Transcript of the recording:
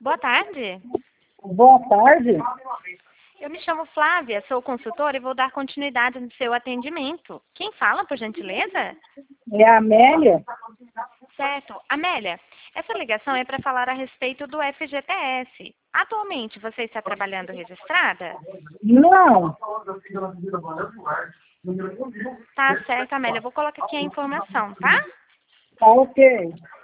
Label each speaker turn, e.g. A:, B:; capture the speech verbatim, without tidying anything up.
A: Boa tarde.
B: Boa tarde.
A: Eu me chamo Flávia, sou consultora e vou dar continuidade no seu atendimento. Quem fala, por gentileza?
B: É a Amélia?
A: Certo. Amélia, essa ligação é para falar a respeito do F G T S. Atualmente, você está trabalhando registrada?
B: Não.
A: Tá certo, Amélia. Eu vou colocar aqui a informação, tá?
B: Tá ok.